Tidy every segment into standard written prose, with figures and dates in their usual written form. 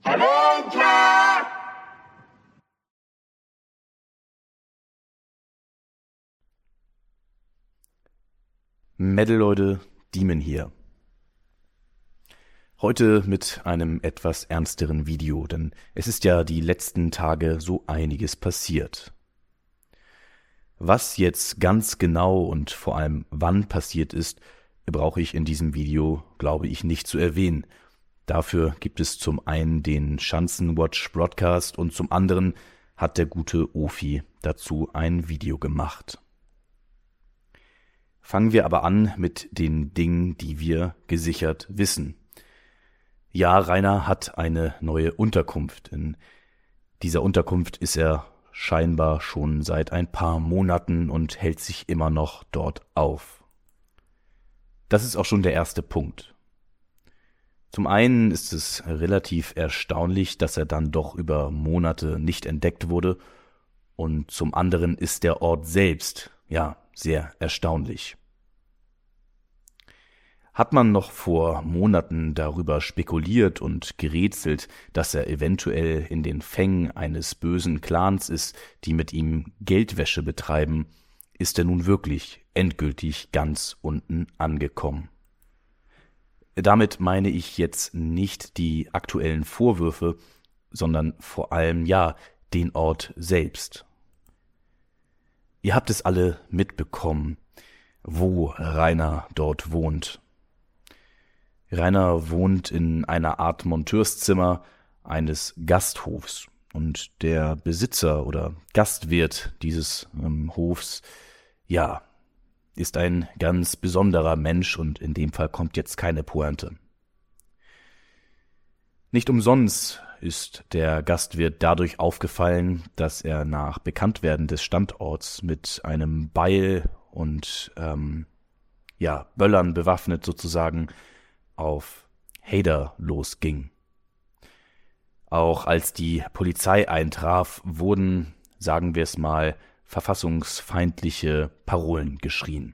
Metal-Leute, Demon hier. Heute mit einem etwas ernsteren Video, denn es ist ja die letzten Tage so einiges passiert. Was jetzt ganz genau und vor allem wann passiert ist, brauche ich in diesem Video, glaube ich, nicht zu erwähnen. Dafür gibt es zum einen den Schanzenwatch Broadcast und zum anderen hat der gute Ofi dazu ein Video gemacht. Fangen wir aber an mit den Dingen, die wir gesichert wissen. Ja, Rainer hat eine neue Unterkunft. In dieser Unterkunft ist er scheinbar schon seit ein paar Monaten und hält sich immer noch dort auf. Das ist auch schon der erste Punkt. Zum einen ist es relativ erstaunlich, dass er dann doch über Monate nicht entdeckt wurde, und zum anderen ist der Ort selbst, ja, sehr erstaunlich. Hat man noch vor Monaten darüber spekuliert und gerätselt, dass er eventuell in den Fängen eines bösen Clans ist, die mit ihm Geldwäsche betreiben, ist er nun wirklich endgültig ganz unten angekommen. Damit meine ich jetzt nicht die aktuellen Vorwürfe, sondern vor allem, ja, den Ort selbst. Ihr habt es alle mitbekommen, wo Rainer dort wohnt. Rainer wohnt in einer Art Monteurszimmer eines Gasthofs und der Besitzer oder Gastwirt dieses Hofs, ja, ist ein ganz besonderer Mensch und in dem Fall kommt jetzt keine Pointe. Nicht umsonst ist der Gastwirt dadurch aufgefallen, dass er nach Bekanntwerden des Standorts mit einem Beil und Böllern bewaffnet sozusagen auf Hader losging. Auch als die Polizei eintraf, wurden, sagen wir es mal, verfassungsfeindliche Parolen geschrien.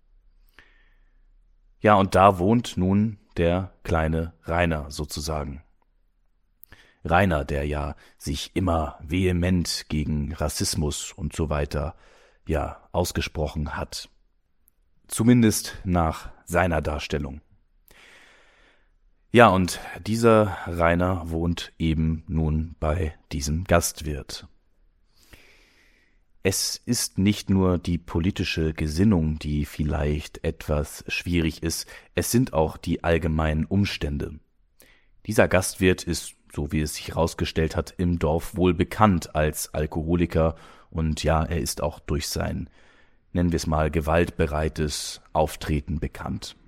Ja, und da wohnt nun der kleine Rainer sozusagen. Rainer, der ja sich immer vehement gegen Rassismus und so weiter, ja, ausgesprochen hat. Zumindest nach seiner Darstellung. Ja, und dieser Rainer wohnt eben nun bei diesem Gastwirt. Es ist nicht nur die politische Gesinnung, die vielleicht etwas schwierig ist, es sind auch die allgemeinen Umstände. Dieser Gastwirt ist, so wie es sich herausgestellt hat, im Dorf wohl bekannt als Alkoholiker und ja, er ist auch durch sein, nennen wir es mal, gewaltbereites Auftreten bekannt.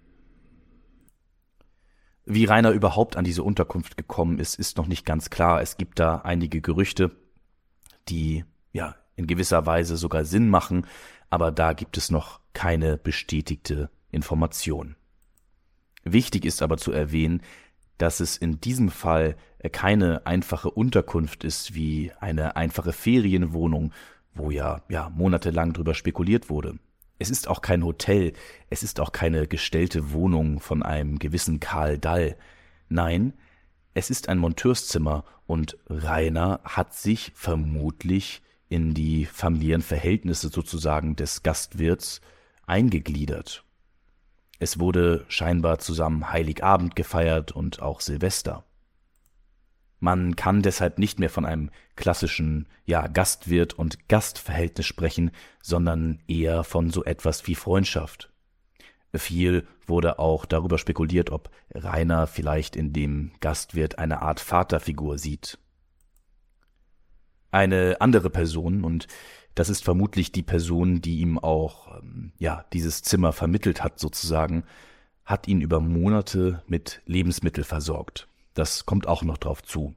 Wie Rainer überhaupt an diese Unterkunft gekommen ist noch nicht ganz klar. Es gibt da einige Gerüchte, die ja in gewisser Weise sogar Sinn machen, aber da gibt es noch keine bestätigte Information. Wichtig ist aber zu erwähnen, dass es in diesem Fall keine einfache Unterkunft ist wie eine einfache Ferienwohnung, wo ja monatelang drüber spekuliert wurde. Es ist auch kein Hotel, es ist auch keine gestellte Wohnung von einem gewissen Karl Dall. Nein, es ist ein Monteurszimmer und Rainer hat sich vermutlich in die familiären Verhältnisse sozusagen des Gastwirts eingegliedert. Es wurde scheinbar zusammen Heiligabend gefeiert und auch Silvester. Man kann deshalb nicht mehr von einem klassischen, Gastwirt- und Gastverhältnis sprechen, sondern eher von so etwas wie Freundschaft. Viel wurde auch darüber spekuliert, ob Rainer vielleicht in dem Gastwirt eine Art Vaterfigur sieht. Eine andere Person, und das ist vermutlich die Person, die ihm auch, dieses Zimmer vermittelt hat sozusagen, hat ihn über Monate mit Lebensmitteln versorgt. Das kommt auch noch drauf zu.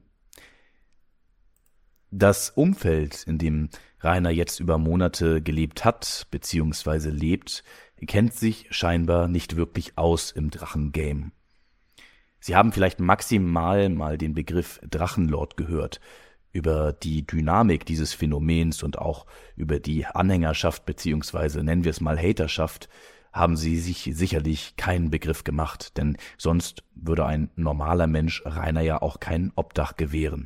Das Umfeld, in dem Rainer jetzt über Monate gelebt hat bzw. lebt, kennt sich scheinbar nicht wirklich aus im Drachengame. Sie haben vielleicht maximal mal den Begriff Drachenlord gehört. Über die Dynamik dieses Phänomens und auch über die Anhängerschaft bzw. nennen wir es mal Haterschaft haben sie sich sicherlich keinen Begriff gemacht, denn sonst würde ein normaler Mensch Rainer ja auch kein Obdach gewähren.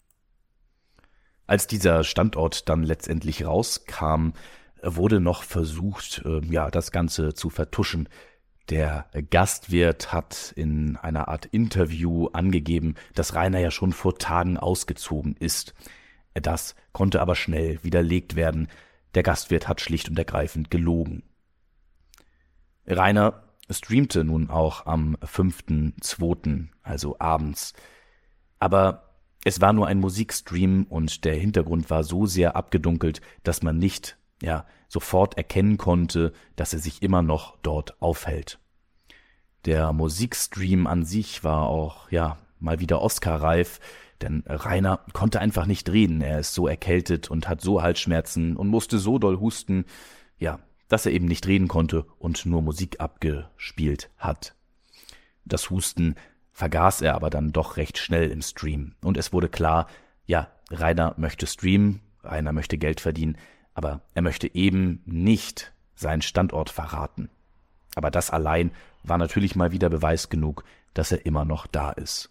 Als dieser Standort dann letztendlich rauskam, wurde noch versucht, das Ganze zu vertuschen. Der Gastwirt hat in einer Art Interview angegeben, dass Rainer ja schon vor Tagen ausgezogen ist. Das konnte aber schnell widerlegt werden. Der Gastwirt hat schlicht und ergreifend gelogen. Rainer streamte nun auch am 5.2., also abends. Aber es war nur ein Musikstream und der Hintergrund war so sehr abgedunkelt, dass man nicht sofort erkennen konnte, dass er sich immer noch dort aufhält. Der Musikstream an sich war auch mal wieder Oscar-reif, denn Rainer konnte einfach nicht reden. Er ist so erkältet und hat so Halsschmerzen und musste so doll husten, dass er eben nicht reden konnte und nur Musik abgespielt hat. Das Husten vergaß er aber dann doch recht schnell im Stream. Und es wurde klar, Rainer möchte streamen, Rainer möchte Geld verdienen, aber er möchte eben nicht seinen Standort verraten. Aber das allein war natürlich mal wieder Beweis genug, dass er immer noch da ist.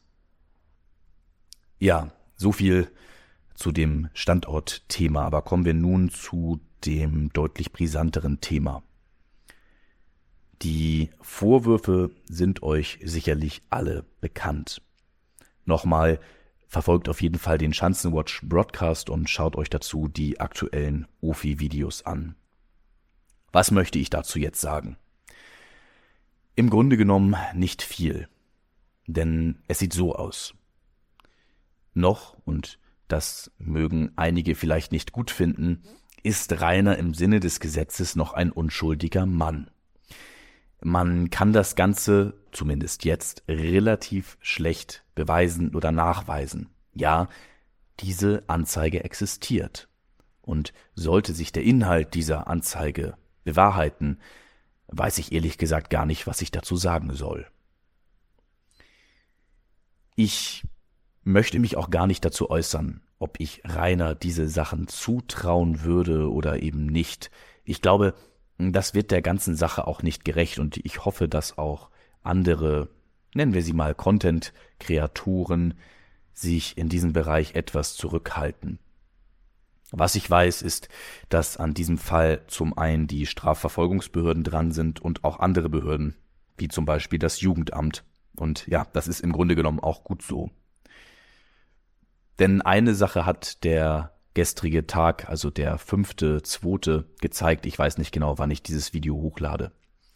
Ja, so viel zu dem Standortthema, aber kommen wir nun zu dem deutlich brisanteren Thema. Die Vorwürfe sind euch sicherlich alle bekannt. Nochmal, verfolgt auf jeden Fall den Schanzenwatch Broadcast und schaut euch dazu die aktuellen OFI-Videos an. Was möchte ich dazu jetzt sagen? Im Grunde genommen nicht viel, denn es sieht so aus. Noch, und das mögen einige vielleicht nicht gut finden, ist Rainer im Sinne des Gesetzes noch ein unschuldiger Mann. Man kann das Ganze, zumindest jetzt, relativ schlecht beweisen oder nachweisen. Ja, diese Anzeige existiert. Und sollte sich der Inhalt dieser Anzeige bewahrheiten, weiß ich ehrlich gesagt gar nicht, was ich dazu sagen soll. Ich möchte mich auch gar nicht dazu äußern, ob ich Rainer diese Sachen zutrauen würde oder eben nicht. Ich glaube, das wird der ganzen Sache auch nicht gerecht und ich hoffe, dass auch andere, nennen wir sie mal Content-Kreatoren, sich in diesem Bereich etwas zurückhalten. Was ich weiß, ist, dass an diesem Fall zum einen die Strafverfolgungsbehörden dran sind und auch andere Behörden, wie zum Beispiel das Jugendamt. Und das ist im Grunde genommen auch gut so. Denn eine Sache hat der gestrige Tag, also der 5.2. gezeigt. Ich weiß nicht genau, wann ich dieses Video hochlade.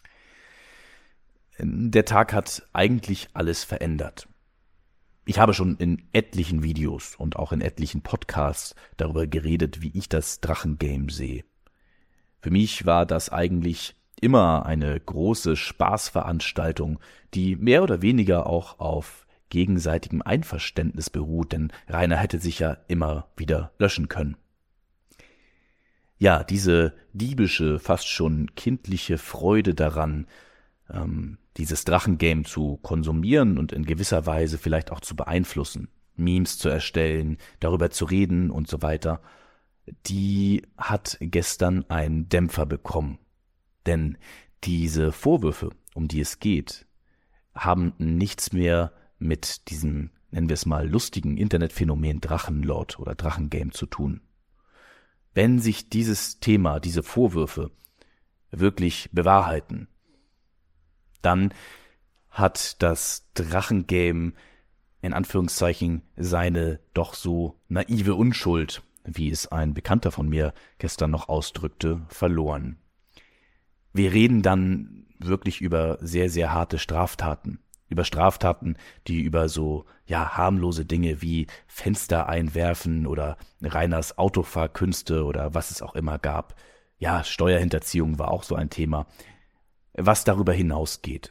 Der Tag hat eigentlich alles verändert. Ich habe schon in etlichen Videos und auch in etlichen Podcasts darüber geredet, wie ich das Drachengame sehe. Für mich war das eigentlich immer eine große Spaßveranstaltung, die mehr oder weniger auch auf gegenseitigem Einverständnis beruht, denn Rainer hätte sich ja immer wieder löschen können. Ja, diese diebische, fast schon kindliche Freude daran, dieses Drachengame zu konsumieren und in gewisser Weise vielleicht auch zu beeinflussen, Memes zu erstellen, darüber zu reden und so weiter, die hat gestern einen Dämpfer bekommen. Denn diese Vorwürfe, um die es geht, haben nichts mehr mit diesem, nennen wir es mal, lustigen Internetphänomen Drachenlord oder Drachengame zu tun. Wenn sich dieses Thema, diese Vorwürfe wirklich bewahrheiten, dann hat das Drachengame in Anführungszeichen seine doch so naive Unschuld, wie es ein Bekannter von mir gestern noch ausdrückte, verloren. Wir reden dann wirklich über sehr, sehr harte Straftaten. Über Straftaten, die über so harmlose Dinge wie Fenster einwerfen oder Rainers Autofahrkünste oder was es auch immer gab. Ja, Steuerhinterziehung war auch so ein Thema. Was darüber hinausgeht.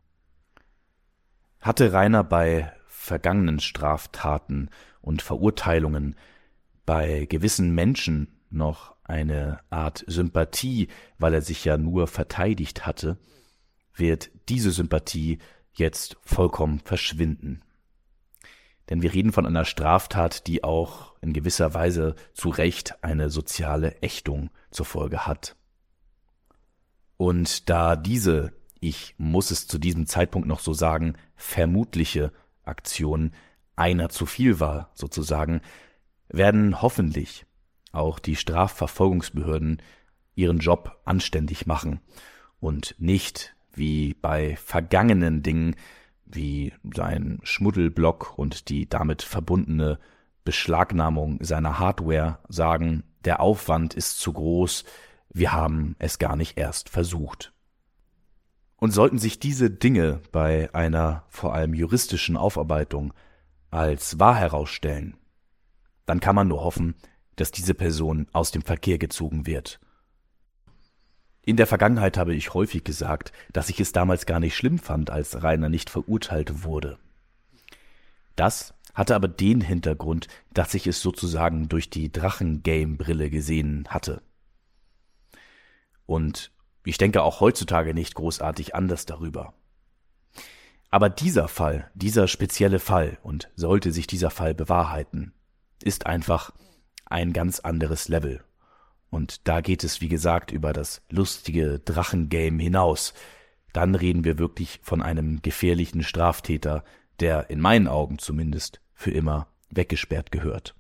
Hatte Rainer bei vergangenen Straftaten und Verurteilungen bei gewissen Menschen noch eine Art Sympathie, weil er sich ja nur verteidigt hatte, wird diese Sympathie jetzt vollkommen verschwinden. Denn wir reden von einer Straftat, die auch in gewisser Weise zu Recht eine soziale Ächtung zur Folge hat. Und da diese, ich muss es zu diesem Zeitpunkt noch so sagen, vermutliche Aktion einer zu viel war, sozusagen, werden hoffentlich auch die Strafverfolgungsbehörden ihren Job anständig machen und nicht wie bei vergangenen Dingen wie sein Schmuddelblock und die damit verbundene Beschlagnahmung seiner Hardware sagen, der Aufwand ist zu groß, wir haben es gar nicht erst versucht. Und sollten sich diese Dinge bei einer vor allem juristischen Aufarbeitung als wahr herausstellen, dann kann man nur hoffen, dass diese Person aus dem Verkehr gezogen wird. In der Vergangenheit habe ich häufig gesagt, dass ich es damals gar nicht schlimm fand, als Rainer nicht verurteilt wurde. Das hatte aber den Hintergrund, dass ich es sozusagen durch die Drachengame-Brille gesehen hatte. Und ich denke auch heutzutage nicht großartig anders darüber. Aber dieser Fall, dieser spezielle Fall, und sollte sich dieser Fall bewahrheiten, ist einfach ein ganz anderes Level. Und da geht es, wie gesagt, über das lustige Drachengame hinaus. Dann reden wir wirklich von einem gefährlichen Straftäter, der in meinen Augen zumindest für immer weggesperrt gehört.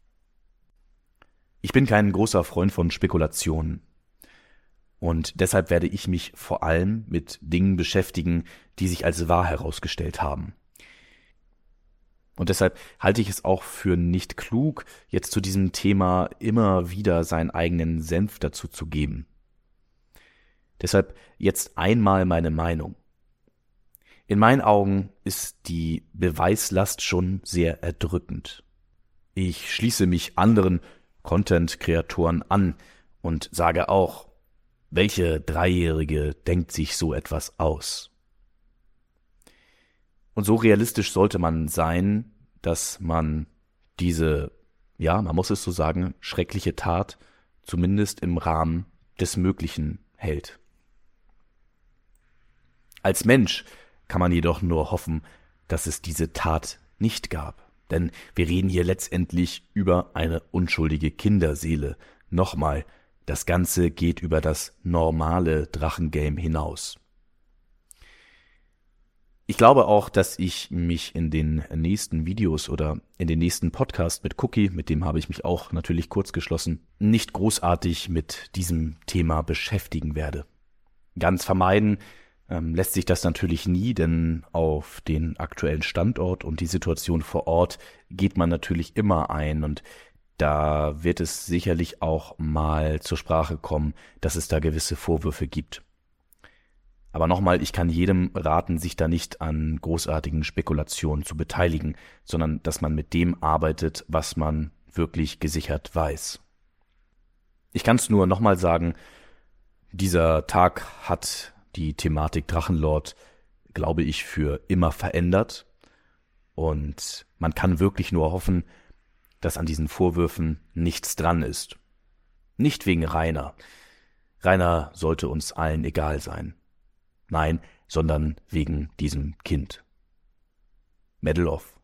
Ich bin kein großer Freund von Spekulationen. Und deshalb werde ich mich vor allem mit Dingen beschäftigen, die sich als wahr herausgestellt haben. Und deshalb halte ich es auch für nicht klug, jetzt zu diesem Thema immer wieder seinen eigenen Senf dazu zu geben. Deshalb jetzt einmal meine Meinung. In meinen Augen ist die Beweislast schon sehr erdrückend. Ich schließe mich anderen Content-Kreatoren an und sage auch, welche Dreijährige denkt sich so etwas aus? Und so realistisch sollte man sein, dass man diese, ja, man muss es so sagen, schreckliche Tat zumindest im Rahmen des Möglichen hält. Als Mensch kann man jedoch nur hoffen, dass es diese Tat nicht gab. Denn wir reden hier letztendlich über eine unschuldige Kinderseele. Nochmal, das Ganze geht über das normale Drachengame hinaus. Ich glaube auch, dass ich mich in den nächsten Videos oder in den nächsten Podcast mit Cookie, mit dem habe ich mich auch natürlich kurz geschlossen, nicht großartig mit diesem Thema beschäftigen werde. Ganz vermeiden lässt sich das natürlich nie, denn auf den aktuellen Standort und die Situation vor Ort geht man natürlich immer ein und da wird es sicherlich auch mal zur Sprache kommen, dass es da gewisse Vorwürfe gibt. Aber nochmal, ich kann jedem raten, sich da nicht an großartigen Spekulationen zu beteiligen, sondern dass man mit dem arbeitet, was man wirklich gesichert weiß. Ich kann es nur nochmal sagen, dieser Tag hat die Thematik Drachenlord, glaube ich, für immer verändert. Und man kann wirklich nur hoffen, dass an diesen Vorwürfen nichts dran ist. Nicht wegen Rainer. Rainer sollte uns allen egal sein. Nein, sondern wegen diesem Kind. Medal of.